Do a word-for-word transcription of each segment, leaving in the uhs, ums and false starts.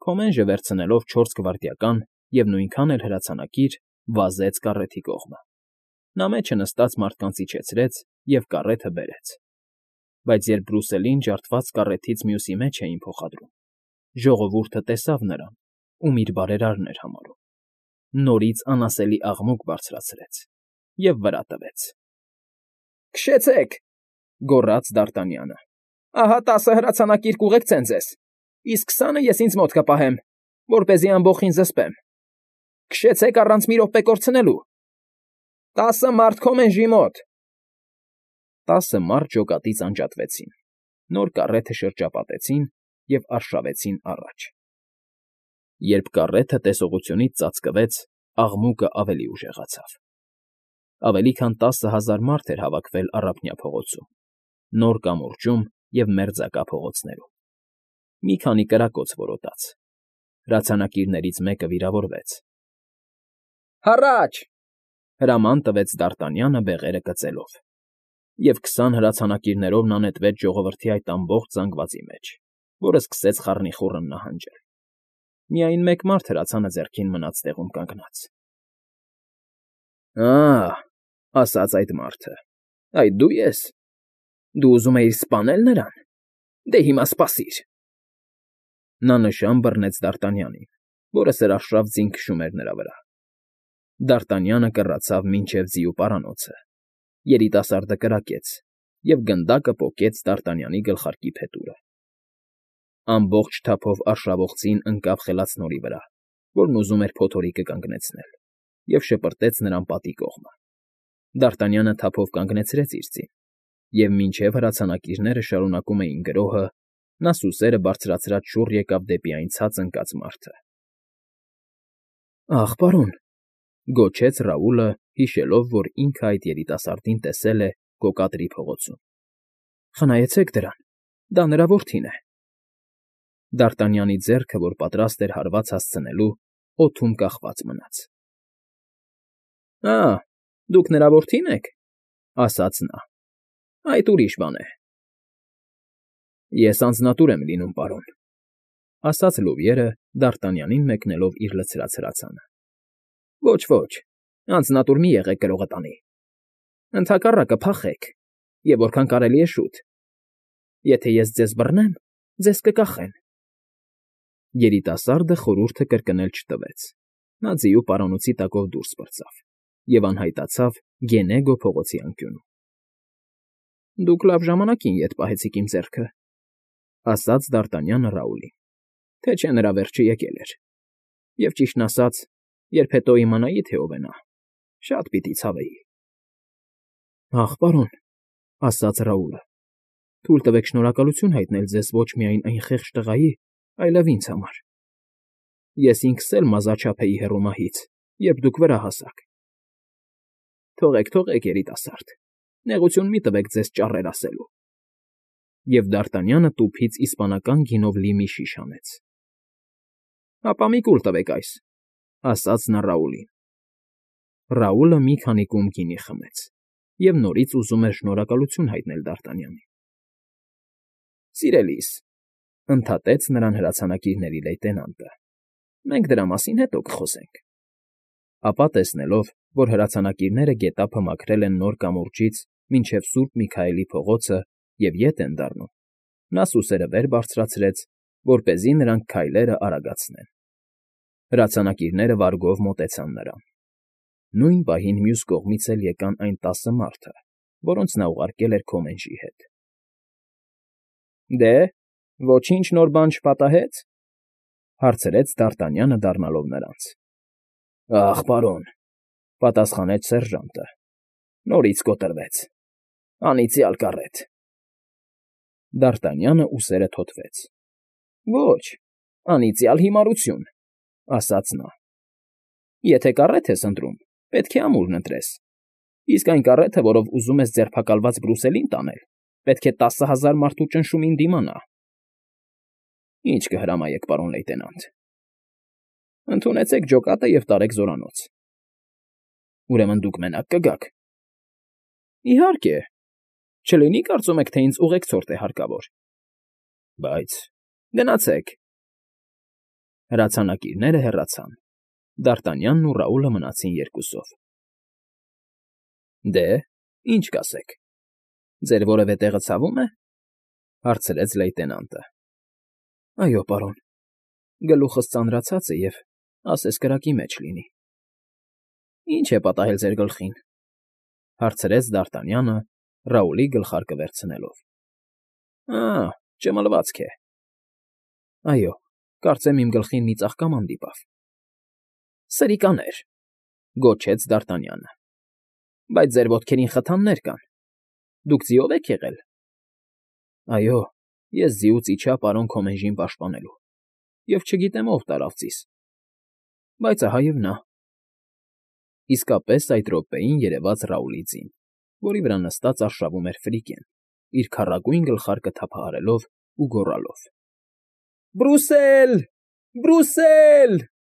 Քոմենժը վերցնելով չորս գվարդիական և նույնքան էլ հրացանակիր, վազեց կառեթի կողմը։ Նա մեջը նստած մարդկանց իջեցրեց և կառեթը բերեց։ Բայց երբ Բրուսելին ջարդված կառեթից մյուսի մեջ էին փոխադրում, ժողովուրդը տեսավ նրան ու իր բարերարն էր համարում, նորից անասելի աղմուկ բարձրացրեց և վրա տվեց։ ֊ Քշեցե՛ք,֊ գոռաց Դ'Արտանյանը,֊ ահա տասը հրացանակիր կուղեկցեն ձեզ, իսկ քսանը ես ինձ մոտ կպահեմ, որպեսզի ամբոխին զսպեմ։ Քշեցեք առանց մի րոպե կորցնելու… Տասը մարդ Քոմենժի մոտ… Տասը մարդ ջոկատից անջատվեցին, նոր կառեթը շրջապատեցին և արշավեցին առաջ։ Երբ կառեթը տեսողությունից ծածկվեց, աղմուկը ավելի ուժեղացավ։ Ավելի քան տասը հազար մարդ էր հավաքվել Առափնյա փողոցում, Նոր կամուրջում և մերձակա փողոցներում։ Մի քանի կրակոց որոտաց։ Հրացանակիրներից մեկը վիրավորվեց։ «Հառա՜ջ», հրաման տվեց Դ'Արտանյանը բեղերը կծելով, և քսան հրացանակիրներով նա նետվեց ժողովրդի այդ ամբողջ զանգվածի մեջ, որը սկսեց խառնիխուռն նահանջել։ Միայն մեկ մարդ հրացանը ձեռքին մնաց տեղում կանգնած։ ֊ Ա՜հ,֊ ասաց այդ մարդը,֊ այդ դու ես… Դու ուզում էիր սպանե՞լ նրան… Դե հիմա սպասիր… Նա նշան բռնեց Դ'Արտանյանին, որը սրաշավ ձին քշում էր նրա վրա։ Դ'Արտանյանը կռացավ մինչև ձիու պարանոցը, երիտասարդը կրակեց և գնդակը պոկեց Դ'Արտանյանի գլխարկի փետուրը։ Ամբողջ թափով արշավող ձին ընկավ խելացնորի վրա, որն ուզում էր փոթորիկը կանգնեցնել, և շպրտեց նրան պատի կողմը։ Դ'Արտանյանը թափով կանգնեցրեց իր ձին, և մինչև հրացանակիրները շարունակում էին գրոհը, նա սուսերը բարձրացրած շուռ եկավ դեպի այն ցած ընկած մարդը։ ֊ Ախ, պարոն,֊ գոչեց Ռաուլը, հիշելով, որ ինքը այդ երիտասարդին տեսել է Կոկադրի փողոցում,֊ խնայեցեք դրան, դա նրա որդին է։ Դ'Արտանյանի ձեռքը, որ պատրաստ էր հարված հասցնելու, օդում կախված մնաց։ ֊ Ա՜, դուք նրա որդի՞ն եք,֊ ասաց նա,֊ այդ ուրիշ բան է։ ֊ Ես անձնատուր եմ լինում, պարոն,֊ ասաց Լուվիերը, Դ'Արտանյանին մեկնելով իր լցրած հրացանը։ ֊ Ոչ, ոչ, անձնատուր մի եղեք կրողտանի… Ընդհակառակը, փախեք, և որքան կարելի է շուտ… Եթե ես ձեզ բռնեմ, ձեզ կկախեն… Երիտասարդը խորհուրդը կրկնել չտվեց։ Նա ձիու պարանոցի տակով դուրս պրծավ և անհայտացավ Գենեգո փողոցի անկյունում։ ֊ Դուք լավ ժամանակին ետ պահեցիք իմ ձեռքը,֊ ասաց Դ'Արտանյանը Ռաուլին, թե չէ նրա վերջը եկել էր, և, ճիշտն ասած, երբ հետո իմանայի, թե ով է նա, շատ պիտի ցավեի։ ֊ Ախ, պարոն,֊ ասաց Ռաուլը,֊ թույլ տվեք շնորհակալություն հայտնել ձեզ ոչ միայն այն խեղճ տղայի, այլև ինձ համար… Ես ինքս էլ մազաչափ էի հեռու մահից, երբ դուք վրա հասաք… Թողեք, թողեք, երիտասարդ, նեղություն մի տվեք ձեզ ճառեր ասելու… Եվ Դ'Արտանյանը տուփից իսպանական գինով լի մի շիշ հանեց։ ֊ Հապա մի կուլ տվեք այս,֊ ասաց նա Ռաուլին։ Ռաուլը մի քանի կում գինի խմեց և նորից ուզում էր շնորհակալություն հայտնել Դ'Արտանյանին։ ֊ Սիրելիս,֊ ընդհատեց նրան հրացանակիրների լեյտենանտը,֊ մենք դրա մասին հետո կխոսենք… Ապա տեսնելով, որ հրացանակիրները գետափը մաքրել են Նոր կամուրջից մինչև Սուրբ Միքայելի փողոցը և ետ են դառնում, նա սուսերը վեր բարձրացրեց, որպեսզի նրանք քայլերը արագացնեն։ Հրացանակիրները վարգով մոտեցան նրան։ Նույն պահին մյուս կողմից էլ եկան այն տասը մարդը, որոնց նա ուղարկել էր Քոմենժի հետ։ ֊ Դե, ոչինչ նոր բան չպատահե՞ց,֊ հարցրեց Դ'Արտանյանը դառնալով նրանց։ ֊ Ախ, պարոն,֊ պատասխանեց սերժանտը,֊ նորից կոտրվեց… Անիծյալ կառետ… Դ'Արտանյանը ուսերը թոթվեց։ ֊ Ոչ, անիծյալ հիմարություն,֊ ասաց նա։ ֊ Եթե կառետ ես ընտրում, պետք է ամուրն ընտրես, իսկ այն կառեթը, որով ուզում ես ձերբակալված Բրուսելին տանել, պետք է տասը հազար մարդու ճնշումին դիմանա… Ինչ կհրամայեք, պարոն լեյտենանտ… Ընդունեցեք ջոկատը և տարեք զորանոց… Ուրեմն դուք մենակ կգաք… ֊ Իհարկե, չլինի՞ կարծում եք, թե ինձ ուղեկցորդ է հարկավոր… Բայց… Գնացեք… Հրացանակիրները հեռացան։ Դարտանյանն ու Ռաուլը մնացին երկուսով։ Դե, ինչ կասեք։ Ձեր որևէ տեղը ցավում է,֊ հարցրեց լեյտենանտը։ Այո, պարոն, գլուխս ծանրացած է և ասես կրակի մեջ լինի։ Ի՞նչ է պատահել ձեր գլխին,֊ հարցրեց Դարտանյանը, Ռաուլի գլխարկը վերցնելով։ Ա, ճմլվածք է։ Այո, կարծեմ իմ գլխին մի ծաղկաման դիպավ։ Սրիկաներ,֊ գոչեց Դարտանյանը։ Բայց ձեր ոտքերին խթաններ կան։ Դուք ձիով եք եղել։ Այո, ես ձիուց իջա պարոն Քոմենժին պաշտպանելու, և չգիտեմ ով տարավ ձիզ։ Բայց ահա և նա… Իսկապես այդ րոպեին երևաց Ռաուլի ձին, որի վրա նստած արշավում էր Ֆրիկեն, իր քառակույն գլխարկը թափահարելով ու գոռալով. Բրուսել… Բրուսել…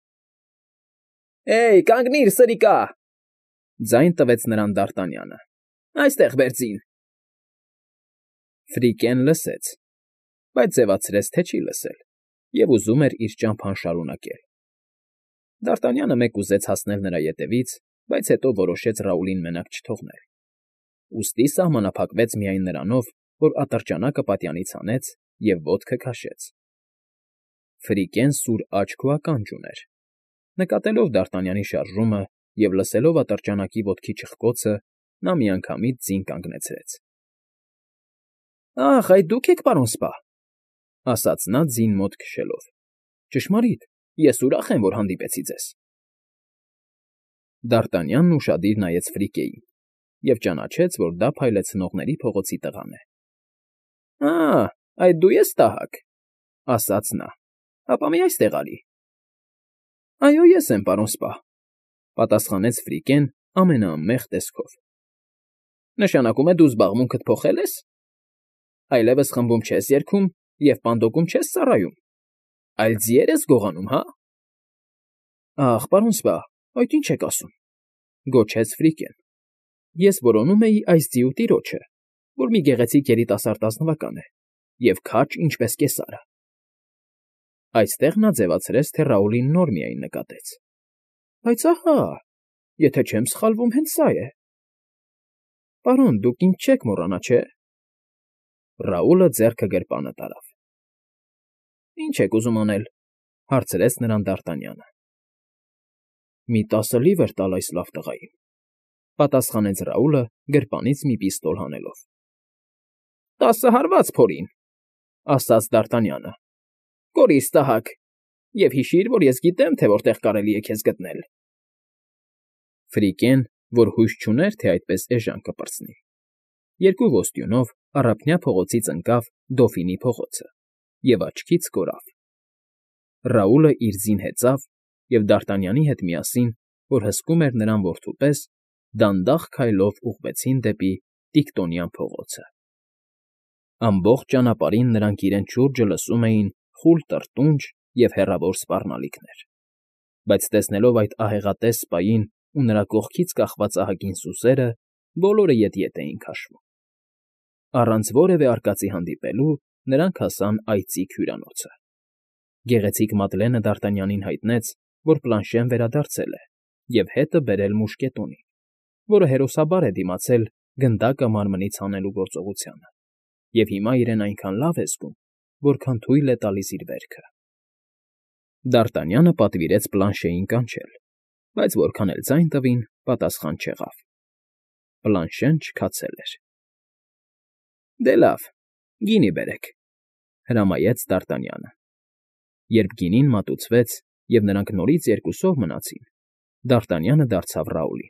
Էյ, կանգնիր, սրիկա,֊ ձայն տվեց նրան Դարտանյանը։ Այստեղ բեր ձին… Ֆրիկեն լսեց, բայց ձևացրեց, թե չի լսել, և ուզում էր իր ճամփան շարունակել։ Դարտանյանը մեկ ուզեց հասնել նրա ետևից, բայց հետո որոշեց Ռաուլին մենակ չթողնել։ Ուստի սահմանափակվեց միայն նրանով, որ ատրճանակը պատյանից հանեց և ոտքը քաշեց։ Ֆրիկեն սուր աչք ու ականջ ուներ։ Նկատելով Դարտանյանի շարժումը և լսելով ատրճանակի ոտքի չխկոցը, նա միանգամից ձին կանգնեցրեց։ Ախ, այդ դու՞ք եք, պարոն սպա,֊ ասաց նա ձին մոտ քշելով։ Ճշմարիտ, ես ուրախ եմ, որ հանդիպեցի ձեզ։ Դարտանյանն ուշադիր նայեց Ֆրիկեին և ճանաչեց, որ դա փայլեցնողների փողոցի տղան է։ Ա, այդ դու ես տահակ,֊ ասաց նա։ Հապա մի այստեղ արի։ Այո, ես եմ, պարոն սպա,֊ պատասխանեց Ֆրիկեն ամենաանմեղ տեսքով։ Նշանակում է դու զբաղմունքդ փոխել ես։ Այլևս խմբում չես երգում և պանդոկում չես ծառայում, այլ ձիեր ես գողանում, հա՞։ Ախ, պարոն սպա, այդ ինչ եք ասում,֊ գոչեց Ֆրիկեն։ Ես որոնում էի այս ձիու տիրոջը, որ մի գեղեցիկ երիտասարդ ազնվական է, և քաջ, ինչպես կեսարը։ Այստեղ նա ձևացրեց, թե Ռաուլին նոր միայն նկատեց։ Բայց ահա, եթե չեմ սխալվում, հենց սա է։ Պարոն, դուք ինձ չեք մոռանա, չէ՞։ Ռաուլը ձեռքը գրպանը տարավ։ Ինչ եք ուզում անել,֊ հարցրեց նրան Դարտանյանը։ Մի տասը լիվր տալ այս լավ տղային,֊ պատասխանեց Ռաուլը գրպանից մի պիստոլ հանելով։ Տասը հարված փորին,֊ ասաց Դարտանյանը։ Կորիր տհակ, և հիշիր, որ ես գիտեմ, թե որտեղ կարելի է քեզ գտնել։ Ֆրիկեն, որ հույս չուներ, թե այդպես էժան կպրծնի, երկու ոստյունով Առափնյա փողոցից ընկավ Դոֆինի փողոցը և աչքից կորավ։ Ռաուլը իր ձին հեծավ և Դարտանյանի հետ միասին, որ հսկում էր նրան որդու պես, դանդաղ քայլով ուղղվեցին դեպի Տիկտոնյան փողոցը։ Ամբողջ ճանապարհին նրանք իրենց շուրջը լսում էին խուլ տրտունջ և հեռավոր սպառնալիքներ, բայց տեսնելով այդ ահեղատես սպային ու նրա կողքից կախված ահագին սուսերը, բոլորը ետ֊ետ էին քաշվում։ Առանց որևէ արկածի հանդիպելու նրանք հասան այծիկ հյուրանոցը։ Գեղեցիկ Մադլենը Դարտանյանին հայտնեց, որ Պլանշեն վերադարձել է և հետը բերել մուշկետոնին, որը հերոսաբար է դիմացել գնդակը մարմնից հանելու գործողությանը, և հիմա իրեն այնքան լավ է զգում, որքան թույլ է տալիս իր վերքը։ Դարտանյանը պատվիրեց Պլանշեին կանչել, բայց որքան էլ ձայն տվին, պատասխան չեղավ։ Պլանշեն չքացել էր։ Դե լավ, գինի բերեք,֊ հրամայեց Դարտանյանը։ Երբ գինին մատուցվեց, և նրանք նորից երկուսով մնացին, Դարտանյանը դարձավ Ռաուլին։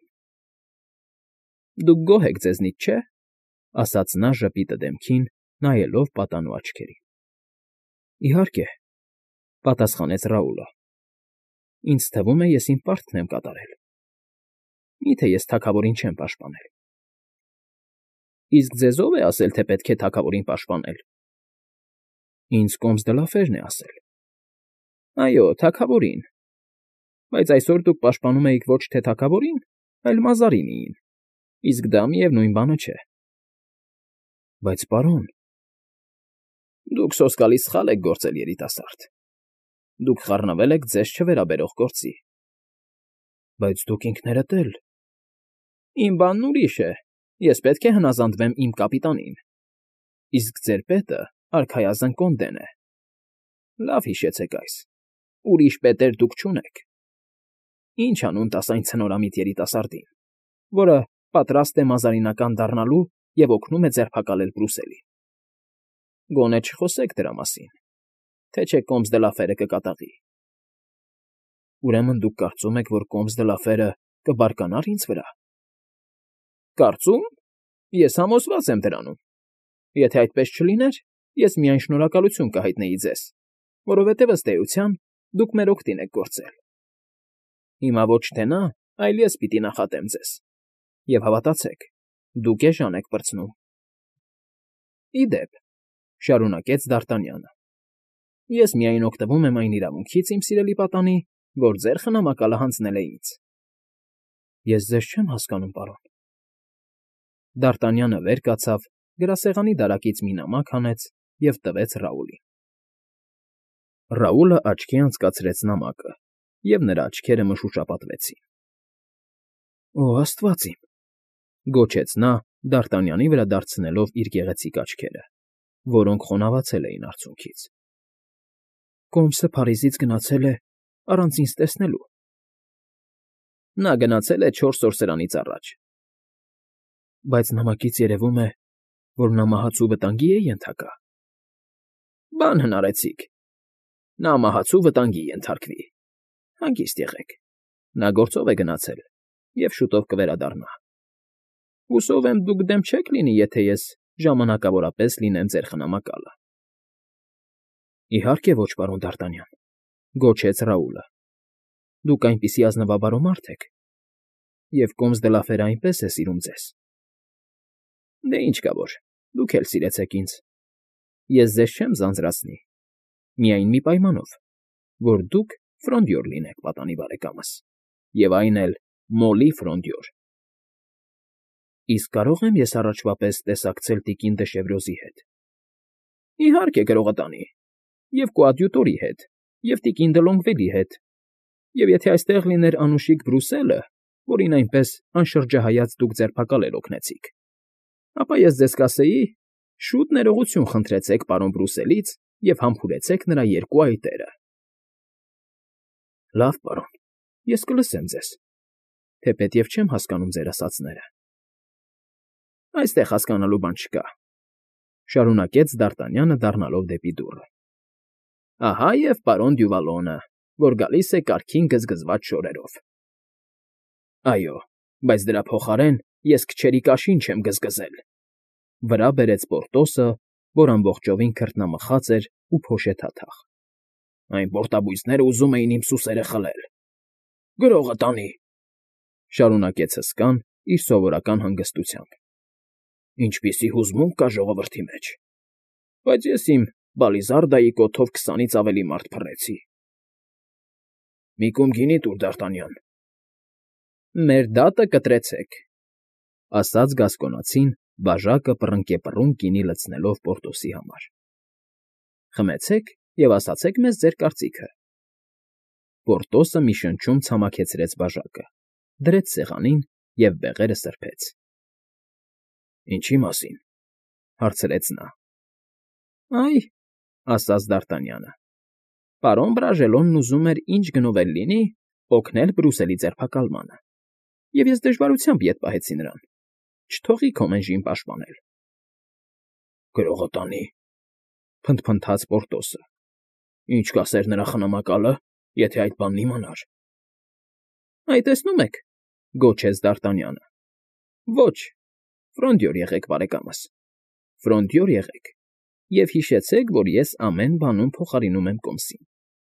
Դուք գոհ եք ձեզնից, չէ՞, ասաց նա ժպիտը դեմքին, նայելով պատանու աչքերին։ Իհարկե,֊ պատասխանեց Ռաուլը։ Ինձ թվում է, ես իմ պարտքն եմ կատարել։ Մի՞թե ես թագավորին չեմ պաշտպանել։ Իսկ ձեզ ո՞վ է ասել, թե պետք է թագավորին պաշտպանել։ Ինձ Կոմս դը Լաֆերն է ասել։ Այո, թագավորին։ Բայց այսօր դուք պաշտպանում էիք ոչ թե թագավորին, այլ Մազարինիին, իսկ դա միևնույն բանը չէ։ Բայց, պարոն… Դուք սոսկալի սխալ եք գործել, երիտասարդ։ Դուք խառնվել եք ձեզ չվերաբերող գործի։ Բայց դուք ինքներդ էլ… Իմ բանն ուրիշ է, ես պետք է հնազանդվեմ իմ կապիտանին, իսկ ձեր պետը արքայազն Կոնդեն է… Լավ հիշեցեք այս, ուրիշ պետեր դուք չունեք… Ինչ անուն տաս այն ցնորամիտ երիտասարդին, որը պատրաստ է մազարինական դառնալու և օգնում է ձերբակալել Բրուսելին… Գոնե չխոսեք դրա մասին, թե չէ Կոմս դը Լաֆերը կկատաղի… Ուրեմն դուք կարծում եք, որ Կոմս դը Լաֆերը կբարկանա՞ր ինձ վրա… Կարծում… Ես համոզված եմ դրանում… Եթե այդպես չլիներ, ես միայն շնորհակալություն կհայտնեի ձեզ, որովհետև, ըստ էության, դուք մեր օգտին եք գործել… Հիմա ոչ թե նա, այլ ես պիտի նախատեմ ձեզ, և հավատացեք, դուք էժան եք պրծնում… Ի դեպ,֊ շարունակեց Դ'Արտանյանը,֊ ես միայն օգտվում եմ այն իրավունքից, իմ սիրելի պատանի, որ ձեր խնամակալը հանձնել է ինձ… Ես ձեզ չեմ հասկանում, պարոն… Դ'Արտանյանը վեր կացավ, գրասեղանի դարակից մի նամակ հանեց և տվեց Ռաուլին… Ռաուլը աչքի անցկացրեց նամակը, և նրա աչքերը մշուշապատվեցին… Օ աստված իմ,֊ գոչեց նա, Դ'Արտանյանի վրա դարձնելով իր գեղեցիկ աչքերը, որոնք խոնավացել էին արցունքից… Կոմսը Փարիզից գնացել է առանց ինձ տեսնելու… Նա գնացել է չորս օր սրանից առաջ… Բայց նամակից երևում է, որ նա մահացու վտանգի է ենթակա… Բան հնարեցիք… Նա մահացու վտանգի ենթարկվի… Հանգիստ եղեք… Նա գործով է գնացել և շուտով կվերադառնա… Հուսով եմ, դուք դեմ չեք լինի, եթե ես ժամանակավորապես լինեմ ձեր խնամակալը… Իհարկե ոչ, պարոն Դ'Արտանյան,֊ գոչեց Ռաուլը,֊ դուք այնպիսի ազնվաբարո մարդ եք, և Կոմս դը Լաֆերը այնպես է սիրում ձեզ… Դե ինչ կա որ, դուք էլ սիրեցեք ինձ… Ես ձեզ չեմ ձանձրացնի, միայն մի պայմանով, որ դուք Ֆրոնդյոր լինեք, պատանի բարեկամս, և այն էլ մոլի Ֆրոնդյոր… Իսկ կարո՞ղ եմ ես առաջվա պես տեսակցել տիկին դը Շևրոզի հետ… Իհարկե կրողատանի, և քո ադյուտորի հետ, և տիկին դը Լոնգվիլի հետ… Եվ եթե այստեղ լիներ անուշիկ Բրուսելը, որին այնպես անշրջահայաց դուք ձերբակալել օգնեցիք, ապա ես ձեզ կասեի. շուտ ներողություն խնդրեցեք պարոն Բրուսելից և համբուրեցեք նրա երկու այտերը… Լավ, պարոն, ես կլսեմ ձեզ, թեպետև չեմ հասկանում ձեր ասածները… Այստեղ հասկանալու բան չկա,֊ շարունակեց Դ'Արտանյանը, դառնալով դեպի դուռը… Ահա և պարոն Դյուվալոնը, որ գալիս է կարգին գզգզված շորերով… Այո, բայց դրա փոխարեն ես քչերի կաշին չեմ գզգզել,֊ վրա բերեց Պորտոսը, որ ամբողջովին քրտնամխած էր ու փոշեթաթախ,֊ այն պորտաբույսները ուզում էին իմ սուսերը խլել… Գրողը տանի,֊ շարունակեց հսկան իր սովորական հանգստությամբ,֊ ինչպիսի հուզմունք կա ժողովրդի մեջ… Բայց ես իմ բալիզարդայի կոթով քսանից ավելի մարդ փռեցի… Մի կում գինի տուր, Դ'Արտանյան… Մեր դատը կտրեցեք,֊ ասաց գասկոնացին, բաժակը պռնկեպռունկ գինի լցնելով Պորտոսի համար։֊ Խմեցեք և ասացեք մեզ ձեր կարծիքը… Պորտոսը մի շնչում ցամաքեցրեց բաժակը, դրեց սեղանին և բեղերը սրբեց։ ֊ Ինչի մասին,֊ հարցրեց նա։ ֊ Այ,֊ ասաց Դ'Արտանյանը,֊ պարոն Բրաժելոնն ուզում էր ինչ գնով էլ լինի օգնել Բրուսելի ձերբակալմանը, և ես դժվարությամբ ետ պահեցի նրան… Չթողի Քոմենժին պաշտպանել… ֊ Գրողը տանի,֊ փնթփնթաց Պորտոսը,֊ ինչ կասեր նրա խնամակալը, եթե այդ բանն իմանար… ֊ Այ տեսնում եք,֊ գոչեց Դ'Արտանյանը,֊ ոչ, Ֆրոնդյոր եղեք, բարեկամս, Ֆրոնդյոր եղեք և հիշեցեք, որ ես ամեն բանում փոխարինում եմ Կոմսին…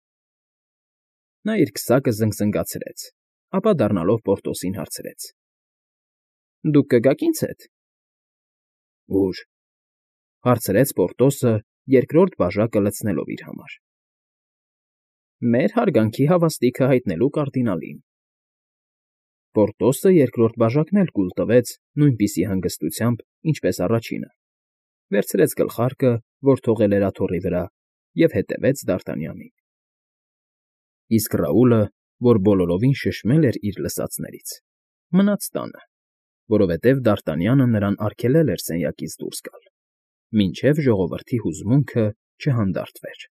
Նա իր քսակը զնգզնգացրեց, ապա դառնալով Պորտոսին հարցրեց. ֊ Դուք կգաք ինձ հետ… ֊ Ո՞ւր,֊ հարցրեց Պորտոսը, երկրորդ բաժակը լցնելով իր համար։ ֊ Մեր հարգանքի հավաստիքը հայտնելու կարդինալին… Պորտոսը երկրորդ բաժակն էլ կուլ տվեց նույնպիսի հանգստությամբ, ինչպես առաջինը, վերցրեց գլխարկը, որ թողել էր աթոռի վրա, և հետևեց Դ'Արտանյանին։ Իսկ Ռաուլը, որ բոլորովին շշմել էր իր լսածներից, մնաց տանը, որովհետև Դարտանյանը նրան արգելել էր սենյակից դուրս գալ, մինչև ժողովրդի հուզմունքը չհանդարտվեր։